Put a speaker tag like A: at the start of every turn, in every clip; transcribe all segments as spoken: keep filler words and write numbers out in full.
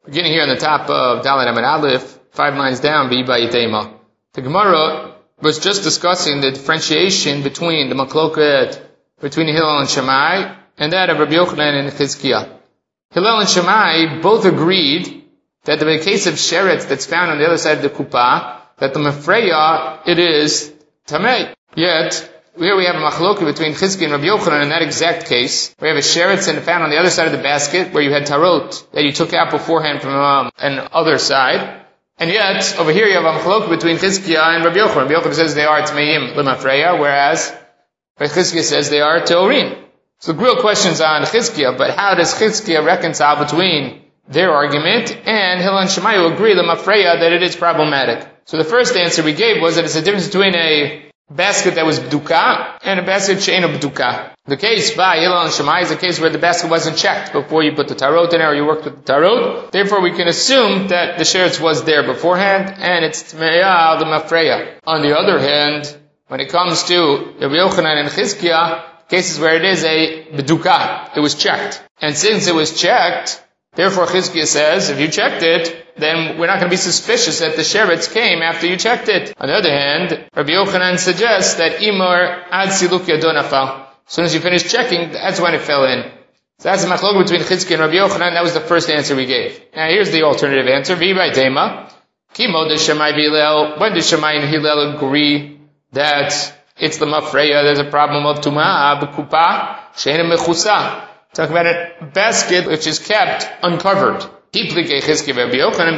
A: Beginning here on the top of Dalet Amud Aleph, five lines down, V'yiba Yitema. The Gemara was just discussing the differentiation between the Machloket between Hillel and Shammai and that of Rabbi Yochanan and Chizkiah. Hillel and Shammai both agreed that in the case of sheretz that's found on the other side of the kuppah, that the mafreya, it is tamei. Yet, here we have a machloket between Chizkiah and Rabbi Yochanan in that exact case. We have a sheretz and found on the other side of the basket where you had tarot that you took out beforehand from um, an other side. And yet, over here you have a machloket between Chizkiah and Rabbi Yochanan. Rabbi Yochanan says they are tmeim lemafreya, whereas Chizkiah says they are teorim. So the real question's on Chizkiah, but how does Chizkiah reconcile between their argument and Hillel and Shammai who agree lemafreya that it is problematic? So the first answer we gave was that it's a difference between a basket that was b'duka and a basket she'eino b'duka. The case by Hillel and Shammai is a case where the basket wasn't checked before you put the tarot in there or you worked with the tarot. Therefore, we can assume that the sheretz was there beforehand and it's tmeya l'mafreya. On the other hand, when it comes to Rabbi Yochanan and Chizkiah, cases where it is a b'duka, it was checked. And since it was checked, therefore Chizkiah says, if you checked it, then we're not going to be suspicious that the sheretz came after you checked it. On the other hand, Rabbi Yochanan suggests that imor ad siluk yado nafal. As soon as you finish checking, that's when it fell in. So that's the machlok between Chizkiah and Rabbi Yochanan. That was the first answer we gave. Now here's the alternative answer. V'yiba Yitema. Kimo de Shammai v'Hillel. When do Shammai and Hillel agree that it's the mafreya, there's a problem of tumah b'kupa she'eino mechusa? Talk about a basket which is kept uncovered. Rabbi Yochanan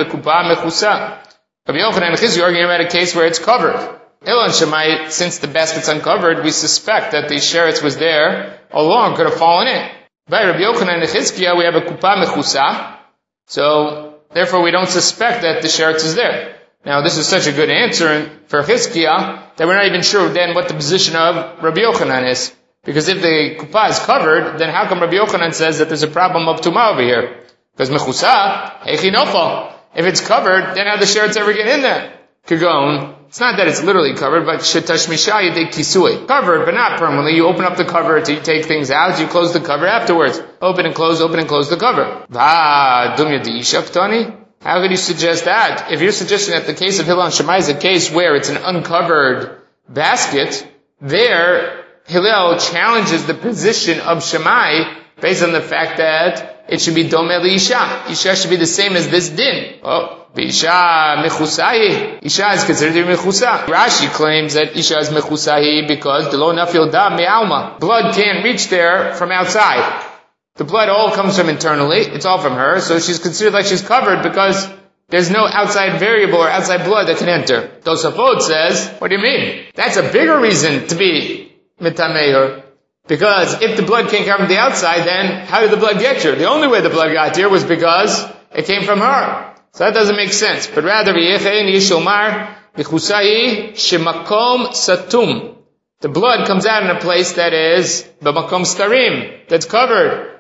A: and Chizkiah are arguing about a case where it's covered. Hillel and Shammai, since the basket's uncovered, we suspect that the sheretz was there all along, could have fallen in. By Rabbi Yochanan and Chizkiah, we have a kupa mechusa, so therefore we don't suspect that the sheretz is there. Now this is such a good answer for Chizkiah that we're not even sure then what the position of Rabbi Yochanan is. Because if the kupa is covered, then how come Rabbi Yochanan says that there's a problem of tumah over here? Because mechusa, heichi nofal. If it's covered, then how the sheretz ever get in there? Kagon. It's not that it's literally covered, but shetashmisha yedei kisui. Covered, but not permanently. You open up the cover to take things out, you close the cover afterwards. Open and close, open and close the cover. Va, dumya deisha ktani. How could you suggest that? If you're suggesting that the case of Hillel and Shammai is a case where it's an uncovered basket, there, Hillel challenges the position of Shammai based on the fact that it should be domeh li-isha. Isha should be the same as this din. Oh, Isha mechusahi. Isha is considered to be mechusa. Rashi claims that Isha is mechusahi because the lo nafil dam me'alma. Blood can't reach there from outside. The blood all comes from internally. It's all from her. So she's considered like she's covered because there's no outside variable or outside blood that can enter. Tosafot says, what do you mean? That's a bigger reason to be mitameir. Because if the blood can't come from the outside, then how did the blood get here? The only way the blood got here was because it came from her. So that doesn't make sense. But rather, the blood comes out in a place that is b'makom starim, that's covered.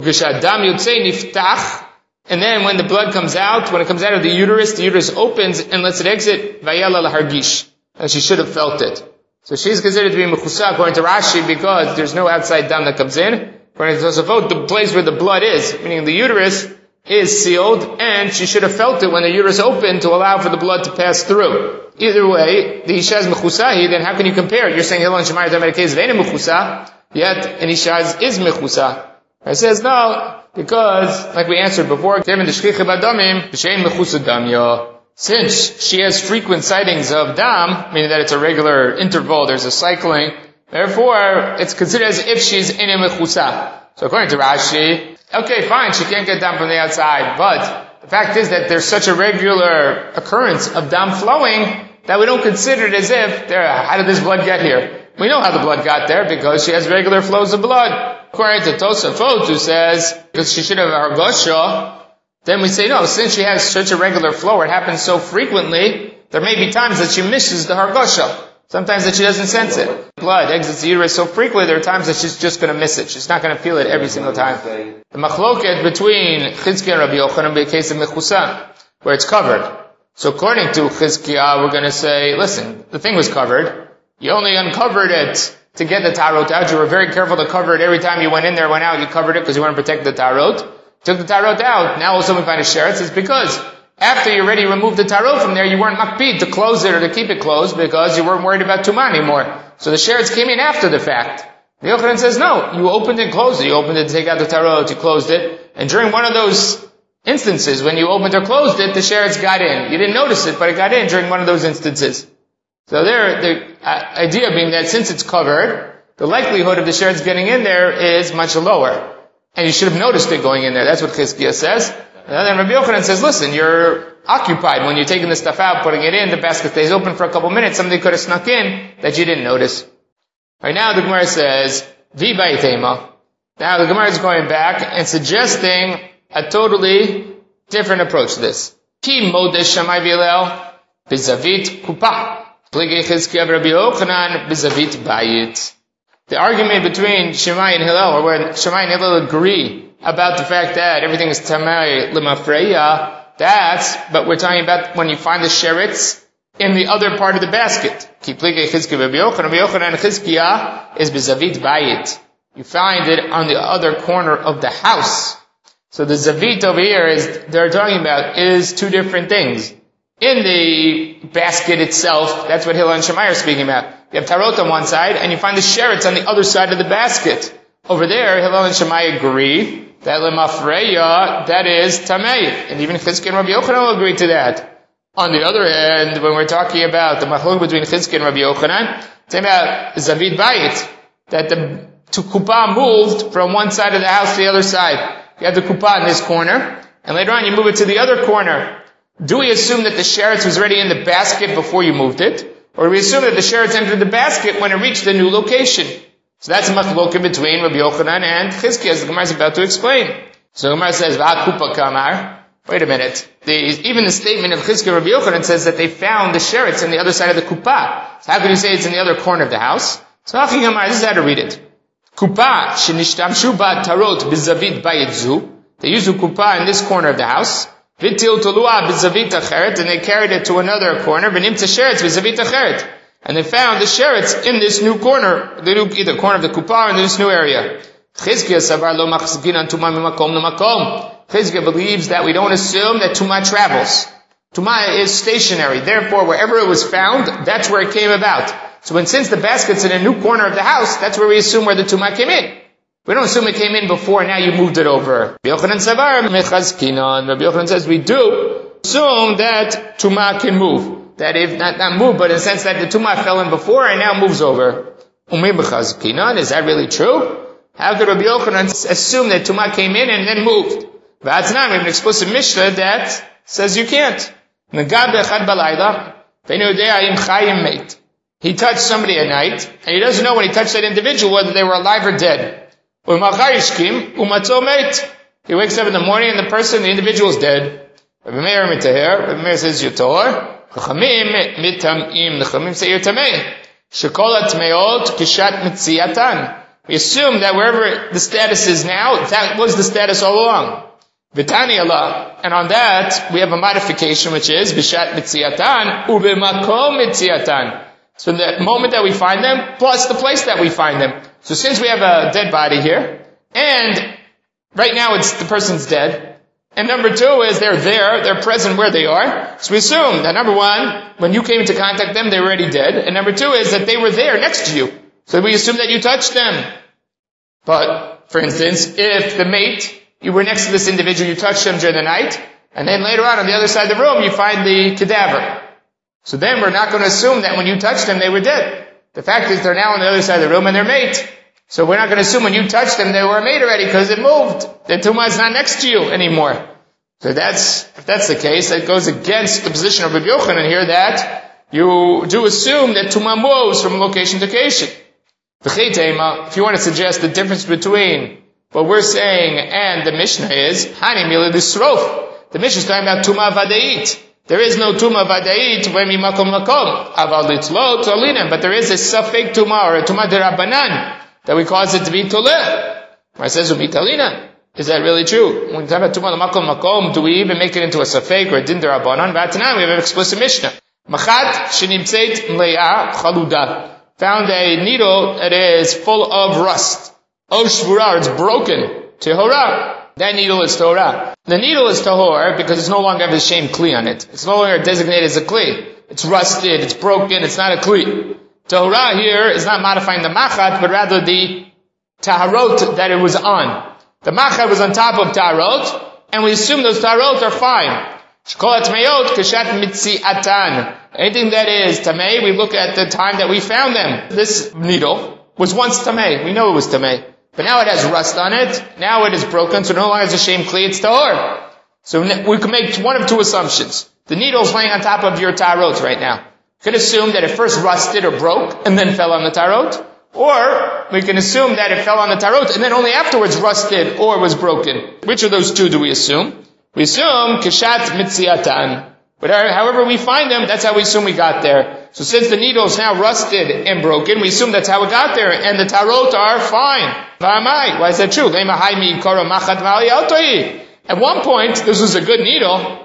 A: And then when the blood comes out, when it comes out of the uterus, the uterus opens and lets it exit, vayala lahargish. And she should have felt it. So she's considered to be mechusa according to Rashi because there's no outside dam that comes in. According to Tosafot, the place where the blood is, meaning the uterus, is sealed, and she should have felt it when the uterus opened to allow for the blood to pass through. Either way, the Isha is mechusahi, then how can you compare it? You're saying Hillel and Shammai are talking about a case of Eina mechusa, yet an Isha is mechusa. I says no, because, like we answered before, since she has frequent sightings of dam, meaning that it's a regular interval, there's a cycling, therefore, it's considered as if she's in a mechusa. So according to Rashi, okay, fine, she can't get dam from the outside, but the fact is that there's such a regular occurrence of dam flowing that we don't consider it as if, there, how did this blood get here? We know how the blood got there because she has regular flows of blood. According to Tosafot, who says, because she should have hargosha, then we say, no, since she has such a regular flow, it happens so frequently, there may be times that she misses the hargosha. Sometimes that she doesn't sense it. Blood exits the uterus so frequently, there are times that she's just going to miss it. She's not going to feel it every single time. The machloket between Chizkiah and Rabbi Yochanan will be a case of mechusa, where it's covered. So according to Chizkiah, we're going to say, listen, the thing was covered. You only uncovered it to get the tarot out. You were very careful to cover it every time you went in there, went out, you covered it because you want to protect the tarot. took the tarot out. Now also we find a sheretz. It's because after you already removed the tarot from there, you weren't makpid to close it or to keep it closed because you weren't worried about tumah anymore. So the sheretz came in after the fact. The Yochanan says, no, you opened it and closed it. You opened it to take out the tarot, you closed it. And during one of those instances, when you opened or closed it, the sheretz got in. You didn't notice it, but it got in during one of those instances. So there, the uh, idea being that since it's covered, the likelihood of the sheretz getting in there is much lower. And you should have noticed it going in there. That's what Chizkiah says. And then Rabbi Yochanan says, listen, you're occupied when you're taking the stuff out, putting it in, the basket stays open for a couple minutes, something could have snuck in that you didn't notice. Right now the Gemara says, Vi ba'itema. Now the Gemara is going back and suggesting a totally different approach to this. Ki modesh Shammai v'Hillel b'zavit kupa. Pligei Chizkiah Rabbi Yochanan b'zavit bayit. The argument between Shammai and Hillel, or where Shammai and Hillel agree about the fact that everything is tamei lemafreya, that's, but we're talking about when you find the sheretz in the other part of the basket. Ki pligei Chizkiah Rabbi Yochanan, Rabbi Yochanan Chizkiah is b'zavit bayit. You find it on the other corner of the house. So the zavit over here is, they're talking about, is two different things. In the basket itself, that's what Hillel and Shammai are speaking about. You have tarot on one side, and you find the sheretz on the other side of the basket. Over there, Hillel and Shammai agree that lemafreya, that is tamei. And even Chizkiah and Rabbi Yochanan will agree to that. On the other hand, when we're talking about the machlok between Chizkiah and Rabbi Yochanan, it's about zavid bayit, that the to kupa moved from one side of the house to the other side. You have the kupa in this corner, and later on you move it to the other corner. Do we assume that the sheretz was already in the basket before you moved it? Or do we assume that the sheretz entered the basket when it reached the new location? So that's a machloket between Rabbi Yochanan and Chizkiah, as the Gemara is about to explain. So the Gemara says, Va kupa kamar. Wait a minute. The, even the statement of Chizkiah Rabbi Yochanan says that they found the sheretz on the other side of the kupa. So how can you say it's in the other corner of the house? So Hachi Gemara, this is how to read it. Kupa shenishtamshu ba tarot bizavit bayitzu. They used a kupa in this corner of the house. Vitil tolua bizavit acheret, and they carried it to another corner. V'nimtza sheretz bizavit acheret, and they found the sheretz in this new corner, the new, either corner of the kupa or in this new area. Chizkiah savar lo machzgin tuma mimakom lemakom. Chizkiah believes that we don't assume that tuma travels. Tuma is stationary. Therefore, wherever it was found, that's where it came about. So when, since the basket's in a new corner of the house, that's where we assume where the tumah came in. We don't assume it came in before, now you moved it over. Rabbi Yochanan savar mechazkinan. Rabbi Yochanan says we do assume that tumah can move. That if, not, not move, but in the sense that the tumah fell in before and now moves over. Umi bechazkinan, is that really true? How could Rabbi Yochanan assume that tumah came in and then moved? That's not, we have an explicit Mishnah that says you can't. Nagad bechad balayla, ve'enu yodea im chayim meit. He touched somebody at night, and he doesn't know when he touched that individual whether they were alive or dead. He wakes up in the morning and the person, the individual is dead. Rabbi Meir mitahir, Rabbi Meir says yotor. Chachamim mitamim, the Chachamim say you're tamei. Shekol atmeot kishat mitziatan. We assume that wherever the status is now, that was the status all along. V'tani Allah, and on that we have a modification which is bishat mitziatan ubemakom mitziatan. So the moment that we find them, plus the place that we find them. So since we have a dead body here, and right now it's the person's dead, and number two is they're there, they're present where they are, so we assume that number one, when you came to contact them, they were already dead, and number two is that they were there next to you. So we assume that you touched them. But, for instance, if the mate, you were next to this individual, you touched them during the night, and then later on on the other side of the room, you find the cadaver. So then we're not going to assume that when you touched them, they were dead. The fact is they're now on the other side of the room and they're mate. So we're not going to assume when you touched them, they were mate already because it moved. The tumah is not next to you anymore. So that's, if that's the case, that goes against the position of Rabbi Yochanan here that you do assume that tumah moves from location to location. If you want to suggest the difference between what we're saying and the Mishnah is, Hani Mila Disrof. The Mishnah is talking about tumah vadeit. There is no tumah vadait when we makom makom. Aval litzlo tolinim, but there is a safek tumah or a tumah derabanan that we cause it to be toleh. It says umitalina. Is that really true? When we talk about tumah makom makom, do we even make it into a safek or a din derabanan? V'atanan, we have an explicit Mishnah. Machat shenimtzeit mleya chaluda. Found a needle that is full of rust. O shvura, it's broken. Tehora. that needle is Torah. The needle is Tahor because it's no longer have the shame Kli on it. It's no longer designated as a Kli. It's rusted, it's broken, it's not a Kli. Tahora here is not modifying the Machat, but rather the Taharot that it was on. The Machat was on top of Taharot, and we assume those Taharot are fine. Anything that is Tamei, we look at the time that we found them. This needle was once Tamei. We know it was Tamei. But now it has rust on it. Now it is broken, so no longer has a shame Kli, it's Tahor. So we can make one of two assumptions. The needle is laying on top of your Taharot right now. We can assume that it first rusted or broke, and then fell on the Taharot. Or we can assume that it fell on the Taharot, and then only afterwards rusted or was broken. Which of those two do we assume? We assume Keshat Mitziatan. But however we find them, that's how we assume we got there. So since the needle is now rusted and broken, we assume that's how we got there, and the Taharot are fine. Why is that true? At one point, this was a good needle.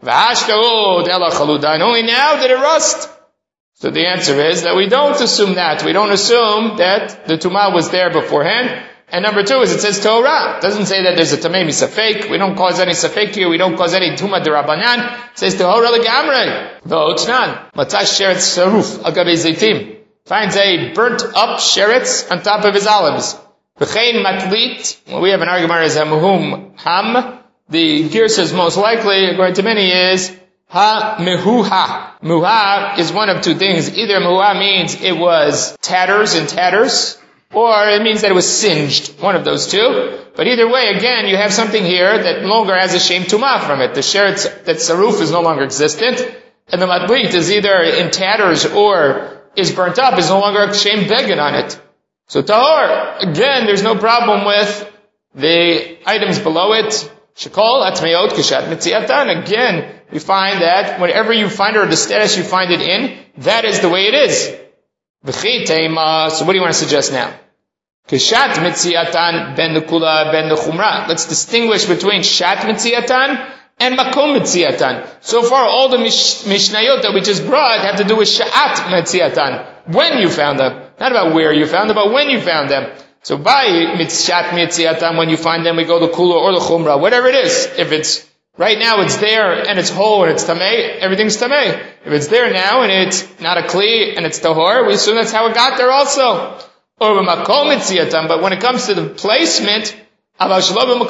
A: And only now did it rust. So the answer is that we don't assume that. We don't assume that the Tumah was there beforehand. And number two is it says Torah. It doesn't say that there's a Tamei Misafek. We don't cause any Safek here. We don't cause any Tumah D'Rabbanan. It says Torah Legamrei. V'otnan. Matzash sheretz saruf agabe zeitim. Finds a burnt up sheretz on top of his olives. V'chein matlit. Well, we have an argument as Hamuhum Ham. The gear says most likely, according to many, is Ha-mehuha. Muha is one of two things. Either muha means it was tatters and tatters, or it means that it was singed. One of those two. But either way, again, you have something here that no longer has a shame tumah from it. The sheretz, that saruf is no longer existent, and the matlit is either in tatters or is burnt up, is no longer a shame beged on it. So tahor, again, there's no problem with the items below it. Shekol atmeot keshat mitziatan. Again, we find that whenever you find it, or the status you find it in, that is the way it is. V'chi teima. So what do you want to suggest now? Keshat mitziatan ben nekula ben nechumra. Let's distinguish between shat mitziatan and makom mitziatan. So far, all the mish, mishnayot that we just brought have to do with shat mitziatan. When you found them. Not about where you found them, but when you found them. So by mitzshat mitziatan, when you find them, we go the kula or the chumra, whatever it is. If it's, right now it's there and it's whole and it's tamei, everything's tamei. If it's there now and it's not a kli and it's tahor, we assume that's how it got there also. Or makom mitziatan, but when it comes to the placement, makom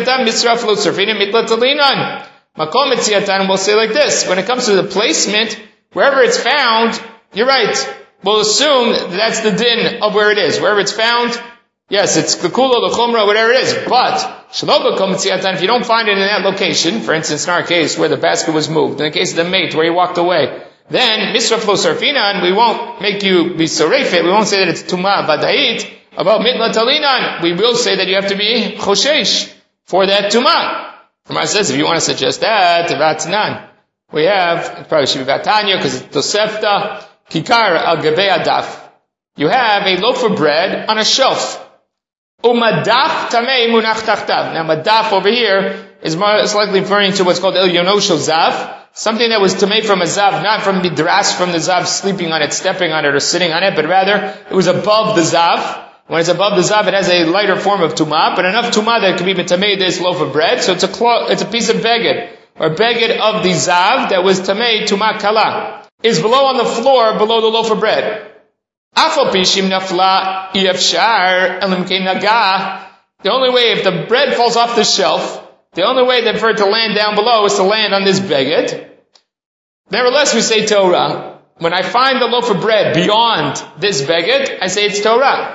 A: mitziatan, we'll say like this. When it comes to the placement, wherever it's found, you're right. We'll assume that that's the din of where it is. Wherever it's found, yes, it's the kula, the chumrah, whatever it is. But, if you don't find it in that location, for instance, in our case, where the basket was moved, in the case of the mate, where he walked away, then, misraf lo sarfinan, we won't make you be sorefet, we won't say that it's tumah badait, about mitla talinan, we will say that you have to be choshesh for that tumah. Gemara says, if you want to suggest that, vatnan, we have, it probably should be vatanya, because it's tosefta, kikar al gabei adaf. You have a loaf of bread on a shelf. Umadaf tamei munach tachtav. Now, madaf over here is most likely referring to what's called el yonosho zav, something that was tamei from a zav, not from the dras, from the zav sleeping on it, stepping on it, or sitting on it, but rather it was above the zav. When it's above the zav, it has a lighter form of tumah, but enough tumah that it can be tamei this loaf of bread. So it's a clo- it's a piece of beged, or beged of the zav that was tamei tumah kala, is below on the floor, below the loaf of bread. The only way, if the bread falls off the shelf, the only way that for it to land down below is to land on this beged. Nevertheless, we say Torah. When I find the loaf of bread beyond this beged, I say it's Torah.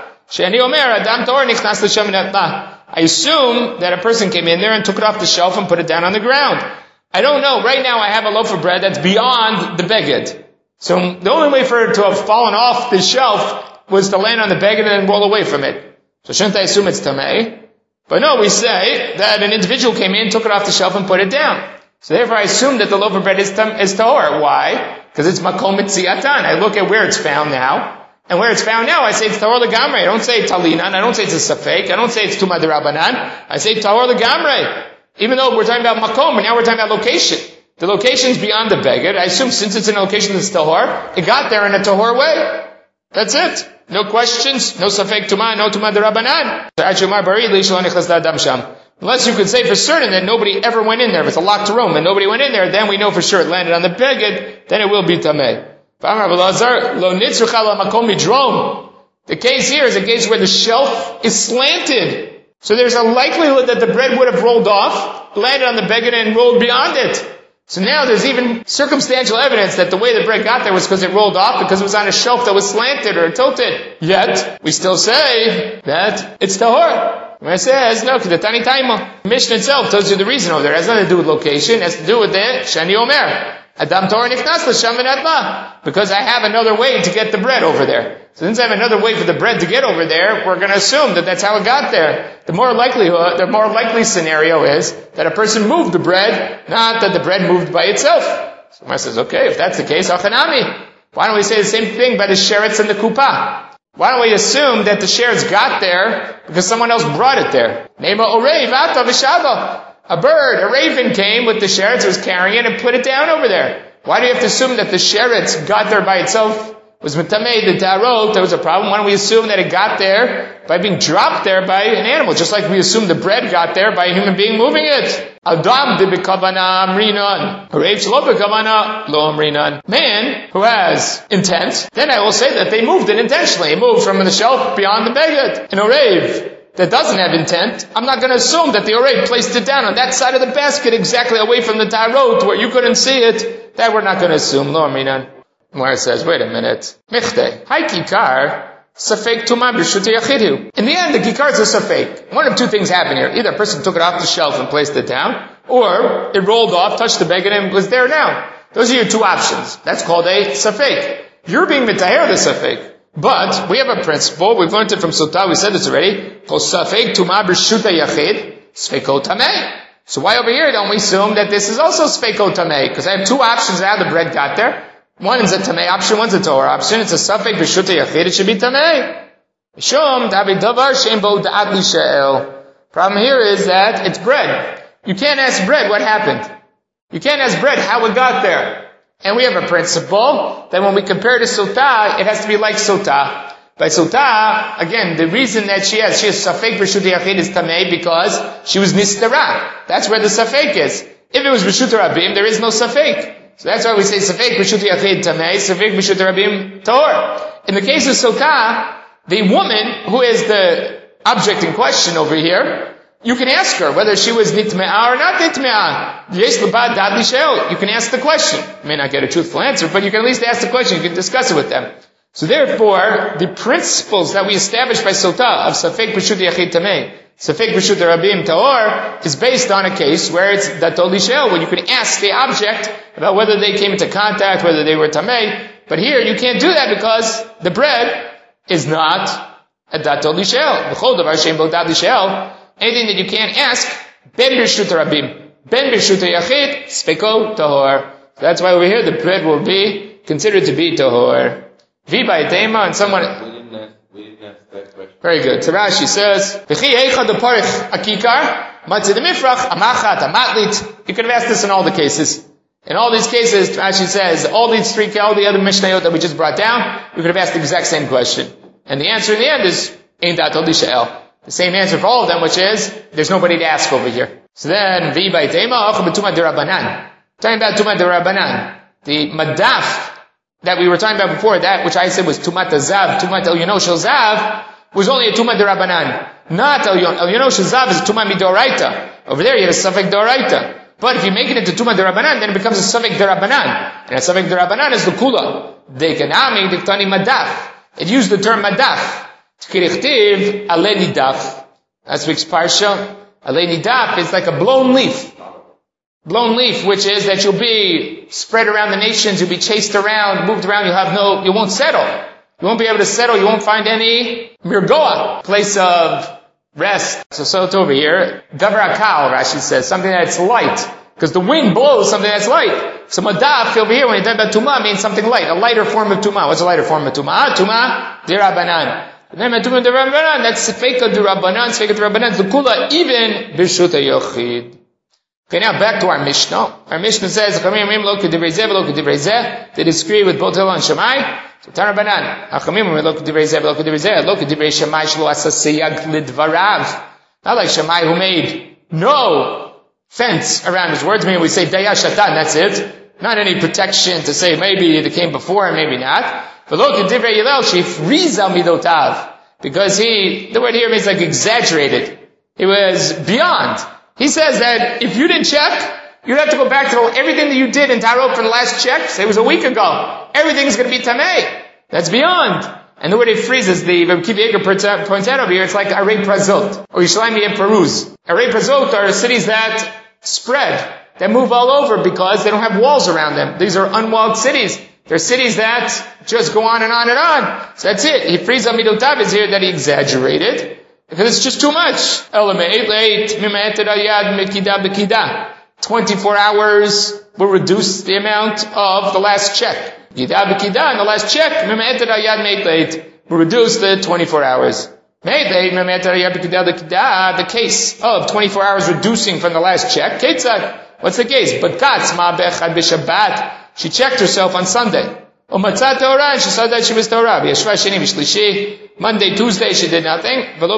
A: I assume that a person came in there and took it off the shelf and put it down on the ground. I don't know. Right now I have a loaf of bread that's beyond the beged. So the only way for it to have fallen off the shelf was to land on the beged and then roll away from it. So shouldn't I assume it's tamei? But no, we say that an individual came in, took it off the shelf and put it down. So therefore I assume that the loaf of bread is, tam, is tahor. Why? Because it's makom mitziatan. I look at where it's found now. And where it's found now, I say it's tahor legamrei. I don't say talinan. I don't say it's a safek. I don't say it's tumah d'Rabbanan. I say tahor legamrei. Even though we're talking about makom, but now we're talking about location. The location's beyond the beged. I assume since it's in a location that's tahor, it got there in a tahor way. That's it. No questions, no safek tumah, no tumah d'Rabbanan. Unless you could say for certain that nobody ever went in there. If it's a locked room and nobody went in there, then we know for sure it landed on the beged, then it will be tameh. The case here is a case where the shelf is slanted. So there's a likelihood that the bread would have rolled off, landed on the beged and rolled beyond it. So now there's even circumstantial evidence that the way the bread got there was because it rolled off, because it was on a shelf that was slanted or tilted. Yet, we still say that it's tahor. When it says, no, because the Tani Taima, the Mishnah itself tells you the reason over there. It has nothing to do with location, it has to do with the Shani Omer. Adam Torah Nichnas L'Sham V'Natma. Because I have another way to get the bread over there. So since I have another way for the bread to get over there, we're going to assume that that's how it got there. The more likelihood, the more likely scenario is that a person moved the bread, not that the bread moved by itself. So Gemara says, okay, if that's the case, Achanami. Why don't we say the same thing by the sheretz and the kupa? Why don't we assume that the sheretz got there because someone else brought it there? Nema orei vata v'shava. A bird, a raven came with the sheretz, was carrying it and put it down over there. Why do you have to assume that the sheretz got there by itself? Was mitamei the tarot, there was a problem. Why don't we assume that it got there by being dropped there by an animal, just like we assume the bread got there by a human being moving it? Adam de bekavana amrinan, reiv shelo bekavana lo amrinan. Man who has intent, then I will say that they moved it intentionally. It moved from the shelf beyond the beged. And a reiv that doesn't have intent, I'm not going to assume that the orei placed it down on that side of the basket exactly away from the tarot where you couldn't see it. That we're not going to assume. Lo amrinan. Where it says, wait a minute. Michte. Hai kikar, safek tuma b'shuti yachidu. In the end, the kikar is a safek. One of two things happened here. Either a person took it off the shelf and placed it down, or it rolled off, touched the beged, and was there now. Those are your two options. That's called a safek. You're being mitaher the safek. But, we have a principle, we've learned it from Sotah, we said this already, called safek tuma b'shuta yachid, sfeko tameh. So why over here don't we assume that this is also sfeko tameh? Because I have two options how the bread got there. One is a tamei option, one's a Torah option. It's a safek b'shuta yachid, it should be tamei. Shom davi davar she'en bo da'ad li she'el. Problem here is that it's bread. You can't ask bread what happened. You can't ask bread how it got there. And we have a principle that when we compare to Sotah, it has to be like Sotah. By Sotah, again, the reason that she has, she has safek b'shuta yachid is tamei because she was nistara. That's where the safek is. If it was b'shuta rabim, there is no safek. So that's why we say safek b'shuta yachid tamei, safek b'shuta rabim tahor. In the case of Sotah, the woman who is the object in question over here, you can ask her whether she was nitme'ah or not nitme'ah. Yes l'bad dad l'shel. You can ask the question. You may not get a truthful answer, but you can at least ask the question. You can discuss it with them. So therefore, the principles that we established by Sotah of safek b'shuta yachid tamei, safek b'shuta rabim tahor, is based on a case where it's datol l'shel, when you can ask the object about whether they came into contact, whether they were tamei. But here, you can't do that because the bread is not a datol l'shel. B'chol davar she'en bo dad l'shel. Anything that you can't ask, ben b'shuta rabim, ben b'shuta yachid, sfeko tahor. So that's why over here the bread will be considered to be tahor. Vi by tema, and someone.
B: We didn't ask, we didn't ask that question.
A: Very good. So Rashi says, "V'chi heicha de parich akikar, matzeh de mifrach amachat amatlit." You could have asked this in all the cases. In all these cases, Rashi says, all these three, all the other mishnayot that we just brought down, we could have asked the exact same question, and the answer in the end is ein datol l'shel. The same answer for all of them, which is, there's nobody to ask over here. So then, vi by tema, achah b'tumah d'Rabbanan. Talking about tumah d'Rabbanan. The madaf that we were talking about before, that which I said was tumat zav, tumat el yono shel zav, was only a tumah d'Rabbanan. Not el yono shel zav is a tumah midoraita. Over there you have a safek doraita. But if you make it into tumah d'Rabbanan, then it becomes a safek d'Rabbanan. And a safek d'Rabbanan is the kula. Dekanami diktani madaf. It used the term madaf. Kirichtiv alei nidaf. That's week's parsha. Alei nidaf is like a blown leaf. Blown leaf, which is that you'll be spread around the nations, you'll be chased around, moved around, you'll have no, you won't settle. You won't be able to settle, you won't find any mirgoa, place of rest. So, so it's over here. Davar akal, Rashi says, something that's light. Because the wind blows something that's light. So madaf over here, when you talk about tumah, means something light, a lighter form of tumah. What's a lighter form of tumah? Tumah d'Rabbanan. Then tumah d'Rabbanan, that's sefeka d'Rabbanan, sefeka d'Rabbanan, the kula, even b'shuta yochid. Okay, now back to our Mishnah. Our Mishnah says, they disagree with both Hillel and Shammai. So Tanabanan, not like Shammai who made no fence around his words, meaning we say Daya Shatan, that's it. Not any protection to say maybe it came before and maybe not. Because he, the word here means like exaggerated. It was beyond. He says that if you didn't check, you'd have to go back to everything that you did in Tarot for the last check. Say it was a week ago. Everything's going to be Tameh. That's beyond. And the word it freezes, the Rabbi Kiva Eger points out over here, it's like Arei Prazot, or Yerushalayim and Peruz. Arei Prazot are cities that spread, that move all over because they don't have walls around them. These are unwalled cities. They're cities that just go on and on and on. So that's it. He frees Amidotav is here that he exaggerated, because it's just too much. twenty-four hours will reduce the amount of the last check. Gida b'kida, and the last check, will reduce the twenty-four hours. The case of twenty-four hours reducing from the last check. What's the case? She checked herself on Sunday. And she saw that she was Torah. Monday, Tuesday, she did nothing.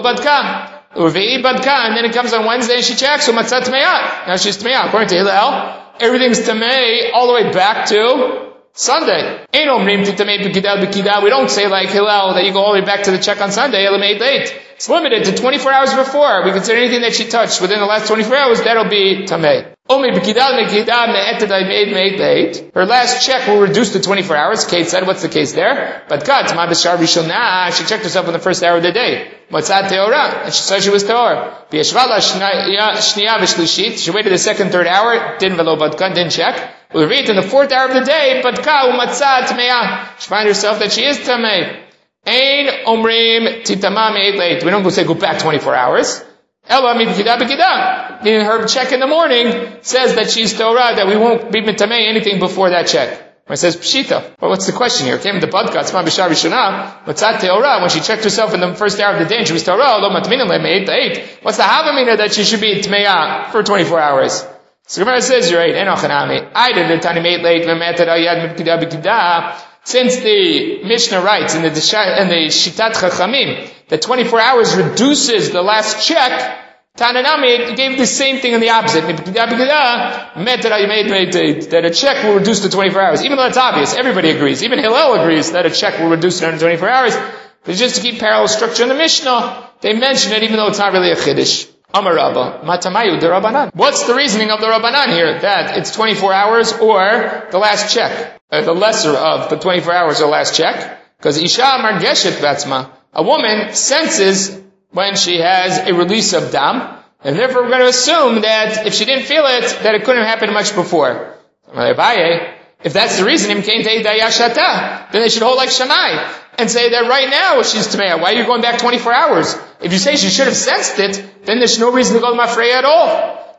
A: And then it comes on Wednesday and she checks. Now she's Tmeah. According to Hillel, everything's Tameh all the way back to Sunday. We don't say like Hillel that you go all the way back to the check on Sunday. It's limited to twenty-four hours before. We consider anything that she touched within the last twenty-four hours, that'll be Tameh. Her last check will reduce to twenty-four hours. Kate said, what's the case there? But she checked herself on the first hour of the day. And she saw she was Tahor. She waited the second, third hour, didn't didn't check. We read in the fourth hour of the day, she finds herself that she is Tameh. Ein omrim titama me'et late. We don't go say go back twenty-four hours. Ela mikida b'kida. Meaning her check in the morning says that she's Torah, that we won't be mitamei anything before that check. When it says pshita. Well, what's the question here? Came to podcast ma b'shar rishona. Matzat teora. When she checked herself in the first hour of the day and she was Torah, lo matminim le'me'et late. What's the havamina that she should be tmeya for twenty-four hours? So Gemara says you're right. Enochanami. I did the tani me'et late v'me'etet ayad mikida b'kida. Since the Mishnah writes in the, in the Shitat Chachamim that twenty-four hours reduces the last check, Tananami gave the same thing in the opposite. That a check will reduce to twenty-four hours. Even though that's obvious, everybody agrees. Even Hillel agrees that a check will reduce to twenty-four hours. But just to keep parallel structure in the Mishnah, they mention it even though it's not really a Chiddush. Amar Rabba, Matamayu de Rabbanan. What's the reasoning of the Rabbanan here? That it's twenty-four hours or the last check? Uh, the lesser of the twenty-four hours or last check? Because Isha Margeshet Batzma, a woman senses when she has a release of dam, and therefore we're going to assume that if she didn't feel it, that it couldn't have happened much before. If that's the reason, then they should hold like Shammai and say that right now she's Tameh. Why are you going back twenty-four hours? If you say she should have sensed it, then there's no reason to go to Mafrei at all.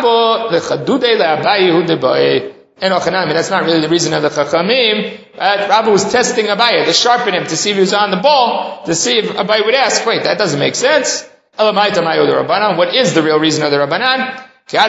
A: That's not really the reason of the Chachamim. Uh, Rabbi was testing Abaye to sharpen him to see if he was on the ball, to see if Abaye would ask, wait, that doesn't make sense. What is the real reason of the Rabbanan?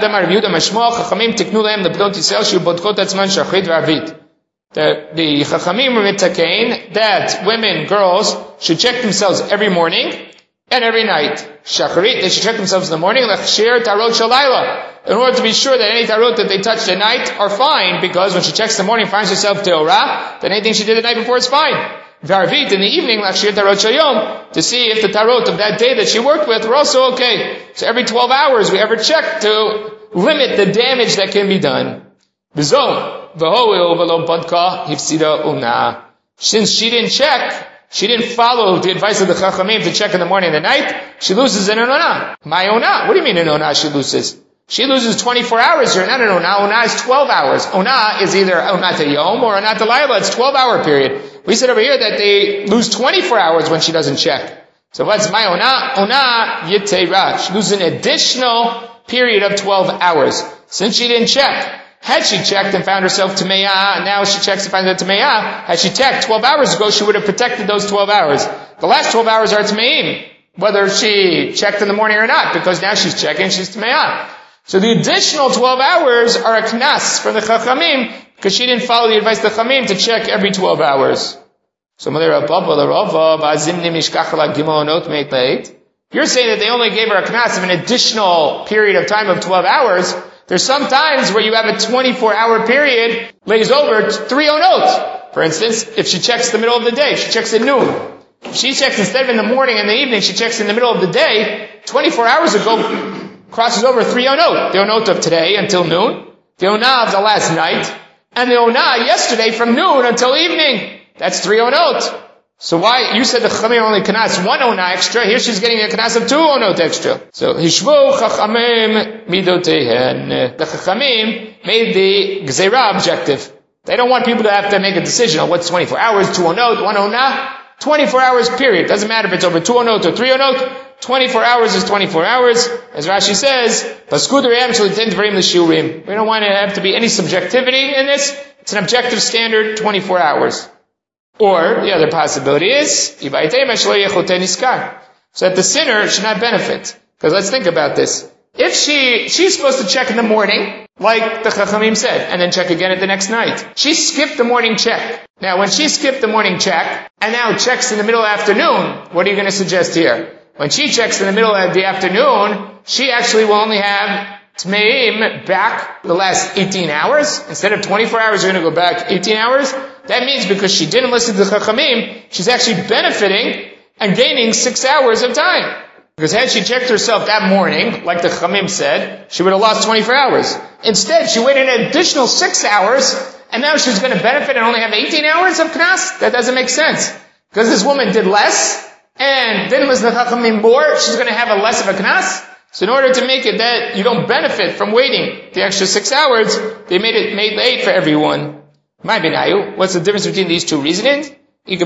A: The, the Chachamim were mitzakein that women, girls, should check themselves every morning and every night. Shacharit, they should check themselves in the morning, l'chshir tarot shalayla, in order to be sure that any tarot that they touched at night are fine, because when she checks in the morning, finds herself teorah, then anything she did the night before is fine. V'arvit, in the evening, l'chshir tarot shayom, to see if the tarot of that day that she worked with were also okay. So every twelve hours we ever check to limit the damage that can be done. B'zo, v'ho'il v'lo badka, hifsida una. Since she didn't check, she didn't follow the advice of the Chachamim to check in the morning and the night, she loses an onah. My onah? What do you mean an onah she loses? She loses twenty-four hours here, not an onah. Onah is twelve hours. Onah is either onah yom or onah layla. It's twelve hour period. We said over here that they lose twenty-four hours when she doesn't check. So what's my onah? Onah yitera. She loses an additional period of twelve hours. Since she didn't check, had she checked and found herself Tameya, and now she checks and finds out Tameya, had she checked twelve hours ago, she would have protected those twelve hours. The last twelve hours are Tameim, whether she checked in the morning or not, because now she's checking, she's Tameya. So the additional twelve hours are a knas for the Chachamim, because she didn't follow the advice of the Chachamim to check every twelve hours. So Mother Rabba, Rabba, Bazimni Mishkachala Gimel Not Meit Leit. You're saying that they only gave her a knas of an additional period of time of twelve hours. There's some times where you have a twenty-four hour period lays over three onot. For instance, if she checks the middle of the day, she checks at noon. If she checks instead of in the morning and the evening, she checks in the middle of the day, twenty-four hours ago crosses over three onot. The onot of today until noon, the onah of the last night, and the onah yesterday from noon until evening. That's three onot. So why, you said the Chachamim only kanas one onah extra, here she's getting a kanas of two onot extra. So, Hishvu Chachamim midotehen. The Chachamim made the Gzeira objective. They don't want people to have to make a decision on what's twenty-four hours, two onot, one onah. twenty-four hours period. Doesn't matter if it's over two onot or three onot. twenty-four hours is twenty-four hours. As Rashi says, we don't want to have to be any subjectivity in this. It's an objective standard, twenty-four hours. Or, the other possibility is, so that the sinner should not benefit. Because let's think about this. If she, she's supposed to check in the morning, like the Chachamim said, and then check again at the next night. She skipped the morning check. Now, when she skipped the morning check, and now checks in the middle of the afternoon, what are you going to suggest here? When she checks in the middle of the afternoon, she actually will only have Tmeim back the last eighteen hours. Instead of twenty-four hours, you're going to go back eighteen hours. That means because she didn't listen to the Chachamim, she's actually benefiting and gaining six hours of time. Because had she checked herself that morning, like the Chachamim said, she would have lost twenty-four hours. Instead, she waited an additional six hours, and now she's going to benefit and only have eighteen hours of knas? That doesn't make sense. Because this woman did less, and didn't listen to the Chachamim more, she's going to have a less of a knas. So in order to make it that you don't benefit from waiting the extra six hours, they made it made late for everyone. What's the difference between these two reasonings? The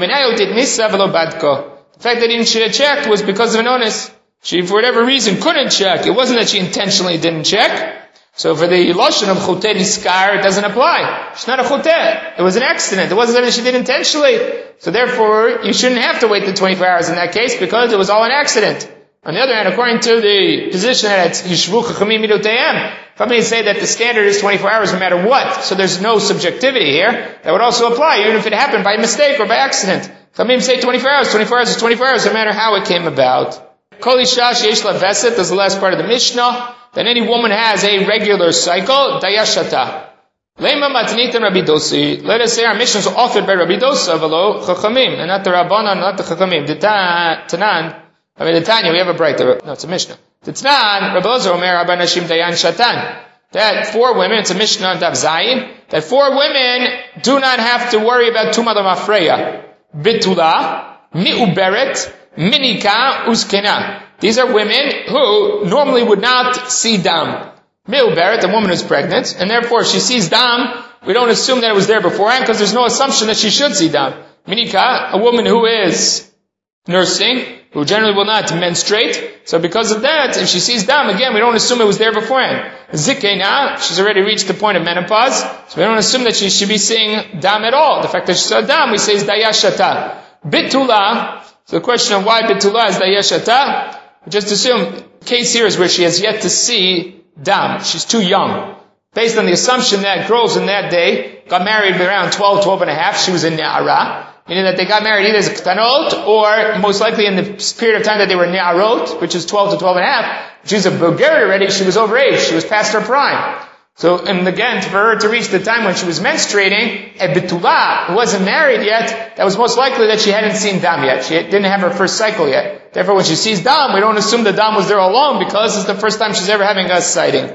A: fact that she had checked was because of an onus. She, for whatever reason, couldn't check. It wasn't that she intentionally didn't check. So for the lashon of choteh niskar, it doesn't apply. She's not a choteh. It was an accident. It wasn't that she did intentionally. So therefore, you shouldn't have to wait the twenty-four hours in that case because it was all an accident. On the other hand, according to the position that it's Yishvu Chachamim Midotayim, companies say that the standard is twenty-four hours no matter what. So there's no subjectivity here. That would also apply even if it happened by mistake or by accident. Chachamim say twenty-four hours. twenty-four hours is twenty-four hours no matter how it came about. Kol isha sheyesh la veset, that's the last part of the Mishnah. Then any woman has a regular cycle, dayashata. Lema matnitan Rabbi Dosi. Let us say our Mishnah is authored by Rabbi Dosa, v'lo Chachamim, and not the Rabbanan, not the Chachamim. The Tanan, I mean the Tanya, we have a brighter, no, it's a Mishnah. The Tanan, Rabbi Ozer Omer, Rabbi Nashim Dayan Shatan. That four women, it's a Mishnah on Daf Zayin, that four women do not have to worry about Tumah Mafreya. Bitula, Mi'uberet, Minika, Uskena. These are women who normally would not see dam. Mi'uberet, a woman who's pregnant, and therefore she sees dam, we don't assume that it was there beforehand because there's no assumption that she should see dam. Minika, a woman who is nursing, who generally will not menstruate. So because of that, if she sees dam, again, we don't assume it was there beforehand. Zikena, she's already reached the point of menopause, so we don't assume that she should be seeing dam at all. The fact that she saw dam, we say is dayashata. Bitula, so the question of why bitula is dayashata, we just assume the case here is where she has yet to see dam. She's too young. Based on the assumption that girls in that day got married around twelve, twelve and a half, she was in Ne'ara. Meaning that they got married either as a Ktanot, or most likely in the period of time that they were Ne'arot, which is twelve to twelve and a half. She was a Bulgarian already, she was overage, she was past her prime. So, and again, for her to reach the time when she was menstruating, a Betula, who wasn't married yet, that was most likely that she hadn't seen Dam yet. She didn't have her first cycle yet. Therefore, when she sees Dam, we don't assume that Dam was there all along, because it's the first time she's ever having a sighting.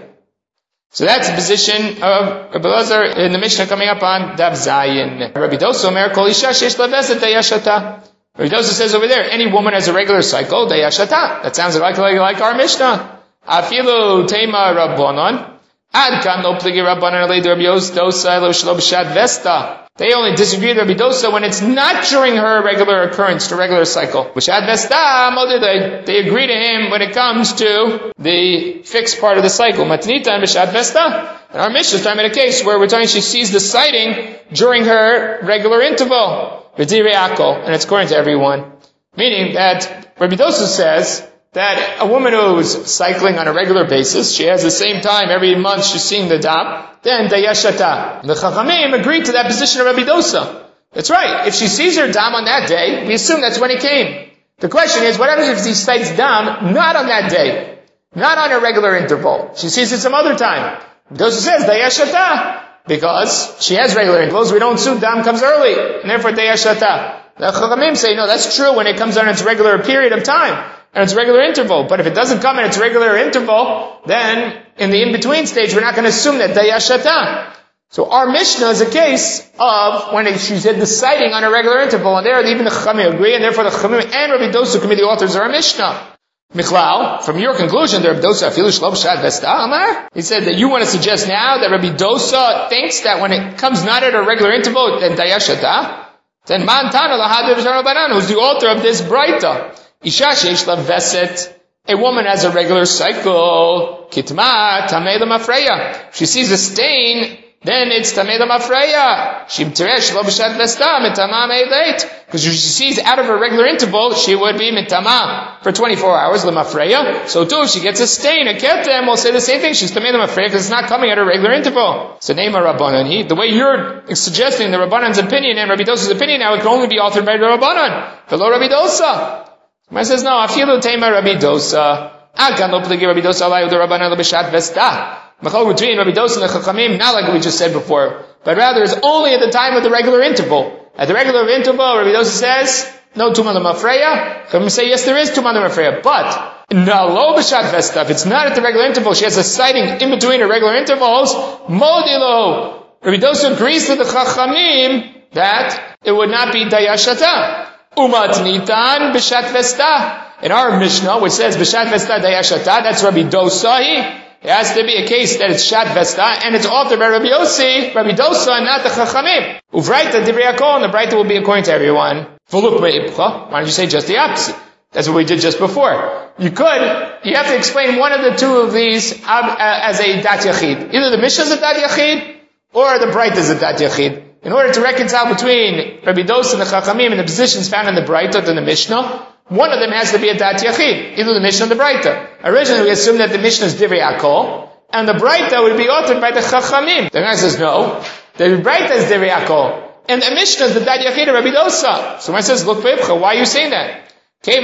A: So that's the position of Rabbi Lazar in the Mishnah coming up on Daf Zayin. Rabbi Dosa Omer Kol Isha Sheish La Veset Dayashata. Rabbi Dosa says over there, any woman has a regular cycle, Dayashata. That sounds like, like, like our Mishnah. Afilu Tema Rabbanon. Ad Kan Lo Pligi Rabbanon Alei Rabbi Dosa Lo Shlo B'Shad Vesta. They only disagree with Rabbi Dosa when it's not during her regular occurrence, the regular cycle. B'Shad Vesta, they agree to him when it comes to the fixed part of the cycle. Matnita and B'Shad Vesta. And our Mishnah is talking about a case where we're talking she sees the sighting during her regular interval. V'Direi Akol. And it's according to everyone. Meaning that Rabbi Dosa says that a woman who's cycling on a regular basis, she has the same time every month she's seeing the dam, then dayashata. The Chachamim agreed to that position of Rabbi Dosa. That's right. If she sees her dam on that day, we assume that's when it came. The question is, what happens if she sights dam not on that day, not on a regular interval? She sees it some other time. Dosa says dayashata because she has regular intervals. We don't assume dam comes early, and therefore dayashata. The Chachamim say no, that's true when it comes on its regular period of time and its regular interval. But if it doesn't come in its regular interval, then in the in-between stage, we're not going to assume that dayashata. So our Mishnah is a case of when she said the sighting on a regular interval, and there even the Chachamim agree, and therefore the Chachamim and Rabbi Dosa can be the authors of our Mishnah. Michlal, from your conclusion, the Rabbi Dosa afilu shlo b'shat vesta amar. He said that you want to suggest now that Rabbi Dosa thinks that when it comes not at a regular interval, then dayashata. Then man tana lahad Rabbanan, who's the author of this Braita. Isha sheish la veset. A woman has a regular cycle. Kitma tamei l'mafreya. She sees a stain. Then it's Tamei L'Mafreya. She B'teresh Lo B'Shat Vesta Mitama Me'eleit. Because if she sees out of her regular interval, she would be Mitama for twenty-four hours L'Mafreya. So too, if she gets a stain, a ketem, we'll say the same thing. She's Tamei L'Mafreya because it's not coming at her regular interval. So name a Rabbanan. The way you're suggesting the Rabbanan's opinion and Rabbi Dosa's opinion now, it can only be authored by the Rabbanan. Below Rabbi Dosa. Gemara says, no, Afilu Tema Rabbi Dosa. Akan Lo Pligi Rabbi Dosa Alayu the Rabbanan Lo B'Shat Vesta. Machal between Rabbi Dosa and the Chachamim, not like we just said before, but rather is only at the time of the regular interval. At the regular interval, Rabbi Dosa says, no Tumah L'Mafreya. Chachamim say, yes, there is Tumah L'Mafreya, but Nalo B'Shat Vesta, if it's not at the regular interval, she has a sighting in between her regular intervals, Modilo. Rabbi Dosa agrees to the Chachamim that it would not be Dayashata. Umat Nitan B'Shat Vesta. In our Mishnah, which says B'Shat Vesta Dayashata, that's Rabbi Dosa. It has to be a case that it's Shat Vesta, and it's authored by Rabbi Yossi, Rabbi Dosa, and not the Chachamim. Uvraita Divrei Hakol, and the Braita will be according to everyone. Why don't you say just the opposite? That's what we did just before. You could, you have to explain one of the two of these as a Dat Yachid. Either the Mishnah is a Dat Yachid, or the Braita is a Dat Yachid. In order to reconcile between Rabbi Dosa and the Chachamim and the positions found in the Braita and the Mishnah, one of them has to be a Dat Yachid, either the Mishnah or the Braita. Originally we assumed that the Mishnah is Divrei Hakol, and the Braita would be authored by the Chachamim. The guy says, no, the Braita is Divrei Hakol, and the Mishnah is the Dat Yachid of Rabbi Dosa. So one says, look, Pepcha, why are you saying that?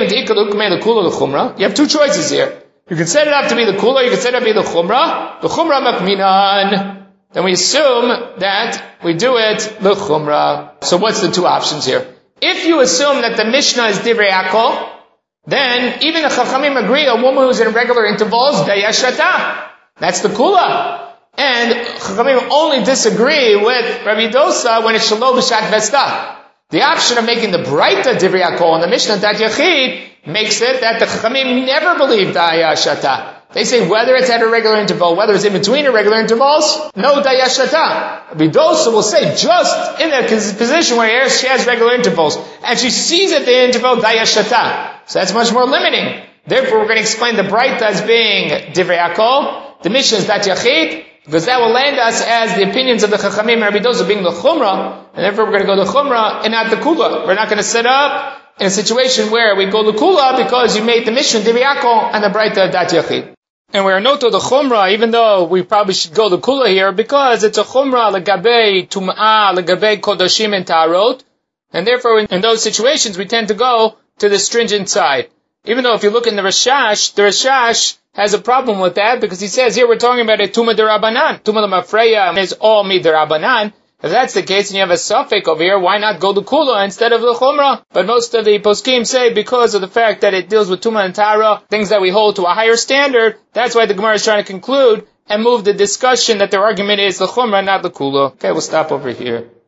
A: You have two choices here. You can set it up to be the Kula, you can set it up to be the Chumrah. The Chumrah Makminan. Then we assume that we do it the Chumrah. So what's the two options here? If you assume that the Mishnah is Divrei Hakol, then even the Chachamim agree a woman who's in regular intervals, Dayashata. That's the Kula. And Chachamim only disagree with Rabbi Dosa when it's Shelo B'Shat Vesta. The option of making the Braita Divrei Hakol and the Mishnah Dat Yachid makes it that the Chachamim never believe Dayashata. They say whether it's at a regular interval, whether it's in between irregular intervals, no dayashata. Rabbi Dosa will say just in a position where she has regular intervals, and she sees at the interval dayashata. So that's much more limiting. Therefore, we're going to explain the Braita as being Divrei Hakol, the Mishnah is Dat Yachid, because that will land us as the opinions of the Chachamim and Rabbi Dosa being the Chumrah, and therefore we're going to go the Chumrah and not the Kula. We're not going to set up in a situation where we go the Kula because you made the Mishnah Divrei Hakol and the Braita Dat Yachid. And we are noto the Chumrah, even though we probably should go the Kula here, because it's a Chumrah legabei Tum'ah, legabei Kodashim and Ta'arot, and therefore in, in those situations we tend to go to the stringent side. Even though if you look in the Rashash, the Rashash has a problem with that, because he says here we're talking about a Tumah D'Rabbanan. Tumah L'Mafreya is all Mid'Rabbanan. If that's the case and you have a suffix over here, why not go to Kula instead of the Chumrah? But most of the poskim say because of the fact that it deals with Tumah and Tara, things that we hold to a higher standard, that's why the Gemara is trying to conclude and move the discussion that their argument is the Chumrah, not the Kula. Okay, we'll stop over here.